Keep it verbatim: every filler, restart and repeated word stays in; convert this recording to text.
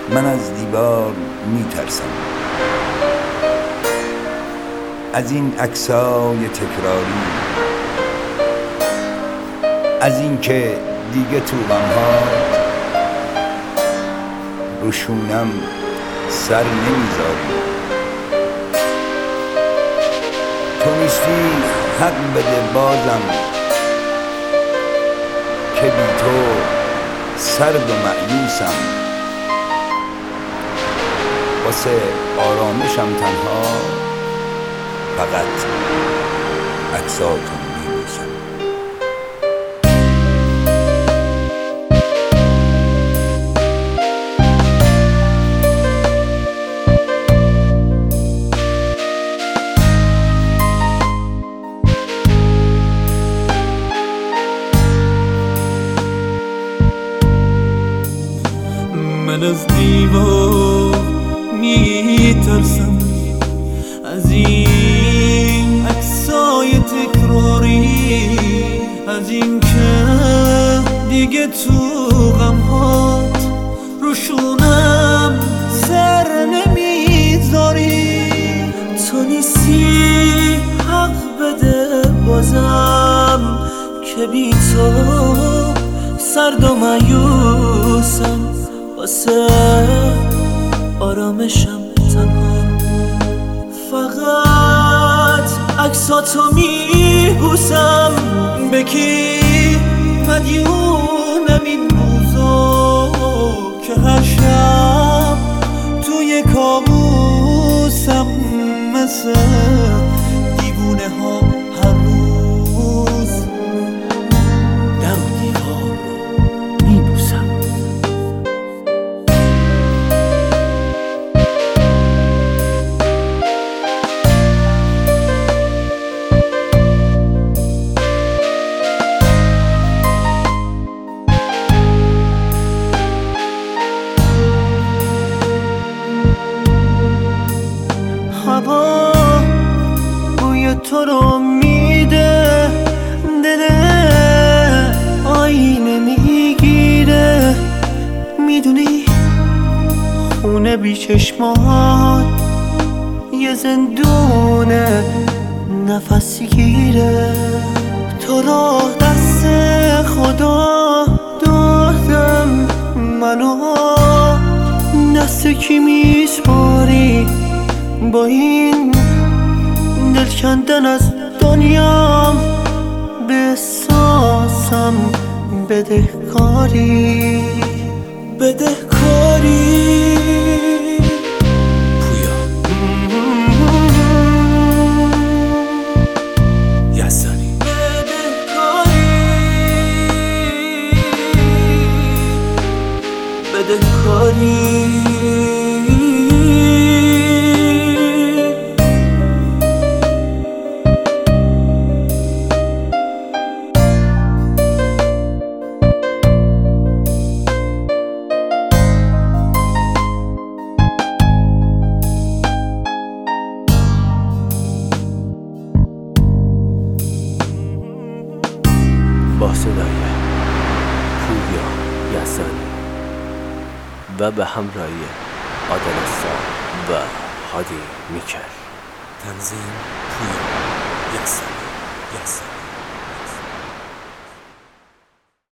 من از دیوار میترسم، از این عکسای تکراری، از این که دیگه تو غم‌هات روشونم سر نمیذاری. تو نیستی حق بده بازم که بی تو سرد و مأیوسم، واسه آرامشم تنها فقط عکساتون میبوسم. من از دیوار میترسم، از این عکسای تکراری، از این که دیگه تو غم‌هات روشونم سر نمیذاری. تو نیستی حق بده بازم که بی تو سرد و مایوسم، واسه آرامشم تنها فقط عکساتو میبوسم. به کی مدیونم این روزا که هر شب توی کابوسم، مثل دیوونه ها هر روز در و دیوار رو میبوسم. هوا بوی تو رو میده، دل آینه میگیره، میدونی خونه بی چشمات یه زندونه نفسی گیره. تو را دست خدا دادم، منو دست کی میسپاری؟ با این دل کندن از دنیام به احساسم بدهکاری، بدهکاری. پویا یزدانی بدهکاری، بدهکاری. با صدای پویا یزدانی و به همراهی عادل صاحب و هادی میکل. تنظیم پویا یزدانی.